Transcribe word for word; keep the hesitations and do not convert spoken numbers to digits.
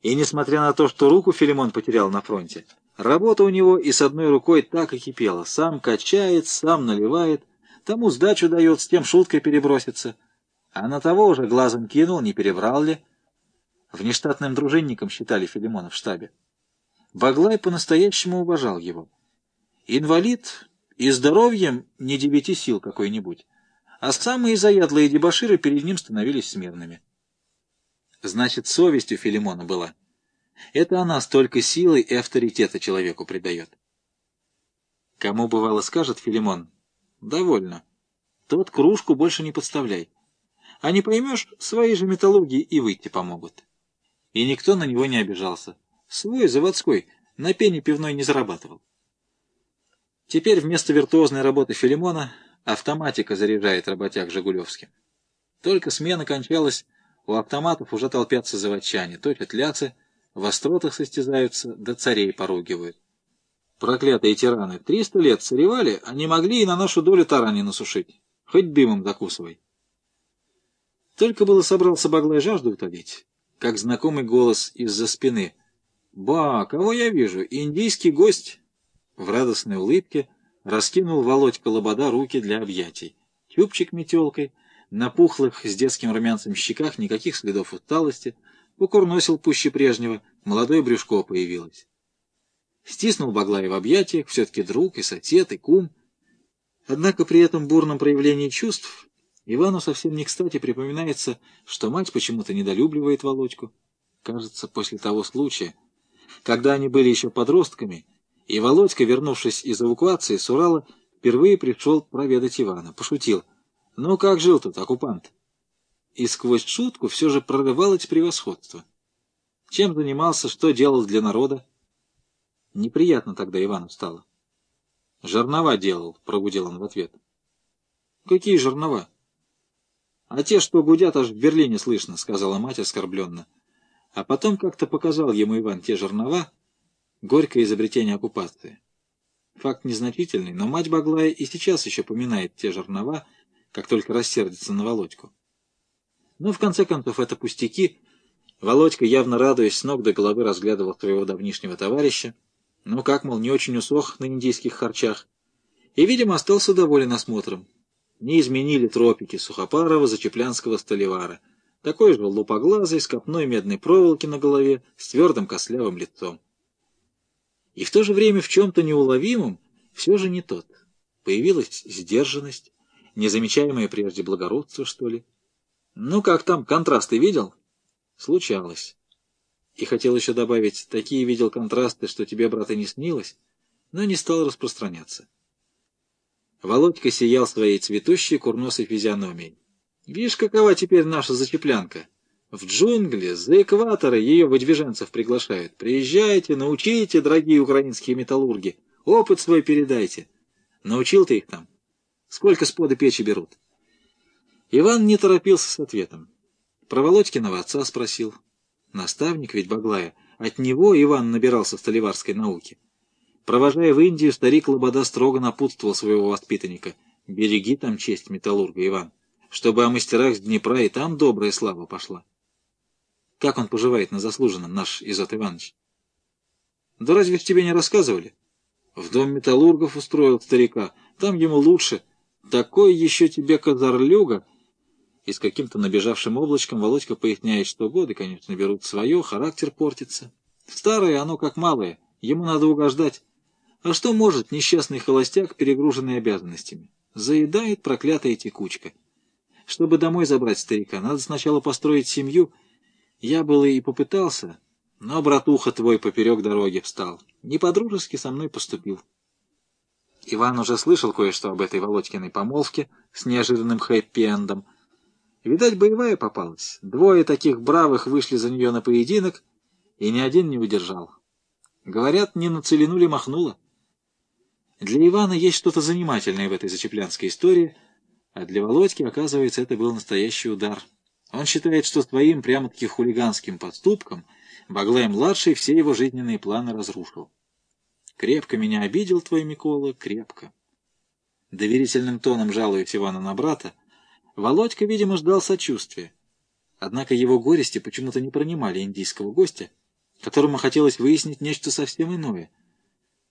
И несмотря на то, что руку Филимон потерял на фронте, работа у него и с одной рукой так и кипела. Сам качает, сам наливает, тому сдачу дает, с тем шуткой перебросится. А на того уже глазом кинул, не переврал ли. Внештатным дружинником считали Филимона в штабе. Баглай по-настоящему уважал его. Инвалид и здоровьем не девяти сил какой-нибудь, а самые заядлые дебоширы перед ним становились смирными. Значит, совесть у Филимона была. Это она столько силы и авторитета человеку придает. Кому бывало скажет Филимон: «Довольно. Тот кружку больше не подставляй. А не поймешь, свои же металлурги и выйти помогут». И никто на него не обижался. Свой, заводской, на пене пивной не зарабатывал. Теперь вместо виртуозной работы Филимона автоматика заряжает работяг жигулевским. Только смена кончалась, у автоматов уже толпятся заводчане, точат ляцы, в остротах состязаются, да царей поругивают. Проклятые тираны, триста лет царевали, а не могли и на нашу долю тарани насушить. Хоть дымом закусывай. Только было собрался Баглай жажду утолить, как знакомый голос из-за спины: «Ба, кого я вижу? Индийский гость!» В радостной улыбке раскинул Володька Лобода руки для объятий. Чубчик метелкой, на пухлых с детским румянцем щеках никаких следов усталости, укурносил пуще прежнего, молодое брюшко появилось. Стиснул Баглая в объятиях, все-таки друг и сосед, и кум. Однако при этом бурном проявлении чувств Ивану совсем не кстати припоминается, что мать почему-то недолюбливает Володьку. Кажется, после того случая, когда они были еще подростками, и Володька, вернувшись из эвакуации с Урала, впервые пришел проведать Ивана. Пошутил: «Ну, как жил тут оккупант?» И сквозь шутку все же прорывалось превосходство. Чем занимался, что делал для народа? Неприятно тогда Ивану стало. «Жернова делал», — прогудел он в ответ. «Какие жернова?» «А те, что гудят, аж в Берлине слышно», — сказала мать оскорбленно. А потом как-то показал ему Иван те жернова, горькое изобретение оккупации. Факт незначительный, но мать Баглая и сейчас еще поминает те жернова, как только рассердится на Володьку. Но в конце концов это пустяки. Володька, явно радуясь, с ног до головы разглядывал своего давнишнего товарища, ну как, мол, не очень усох на индийских харчах, и, видимо, остался доволен осмотром. Не изменили тропики Сухопарова зачеплянского столевара, такой же лупоглазый, с копной медной проволоки на голове, с твердым костлявым лицом. И в то же время в чем-то неуловимом все же не тот. Появилась сдержанность, незамечаемое прежде благородство, что ли. Ну как там, контрасты видел? Случалось. И хотел еще добавить: такие видел контрасты, что тебе, брат, и не снилось, но не стал распространяться. Володька сиял своей цветущей курносой физиономией. Видишь, какова теперь наша зачеплянка? В джунгли, за экваторы ее выдвиженцев приглашают. Приезжайте, научите, дорогие украинские металлурги. Опыт свой передайте. Научил ты их там? Сколько с пода печи берут?» Иван не торопился с ответом. Про Володькиного отца спросил. Наставник ведь Баглая. От него Иван набирался столеварской науки. Провожая в Индию, старик Лобода строго напутствовал своего воспитанника: «Береги там честь металлурга, Иван, чтобы о мастерах с Днепра и там добрая слава пошла». Как он поживает на заслуженном, наш Изот Иванович? Да разве ж тебе не рассказывали? В дом металлургов устроил старика, там ему лучше. Такой еще тебе козарлюга. И с каким-то набежавшим облачком Володька поясняет, что годы, конечно, берут свое, характер портится. Старое оно как малое, ему надо угождать. А что может несчастный холостяк, перегруженный обязанностями? Заедает проклятая текучка. Чтобы домой забрать старика, надо сначала построить семью. Я было и попытался, но братуха твой поперек дороги встал. Не по-дружески со мной поступил. Иван уже слышал кое-что об этой Володькиной помолвке с неожиданным хэппи-эндом. Видать, боевая попалась. Двое таких бравых вышли за нее на поединок, и ни один не удержал. Говорят, не на целину ли махнуло. Для Ивана есть что-то занимательное в этой зачеплянской истории, а для Володьки, оказывается, это был настоящий удар. Он считает, что своим прямо-таки хулиганским поступком Баглай-младший все его жизненные планы разрушил. «Крепко меня обидел твой Микола, крепко». Доверительным тоном жалуясь Ивана на брата, Володька, видимо, ждал сочувствия. Однако его горести почему-то не принимали индийского гостя, которому хотелось выяснить нечто совсем иное.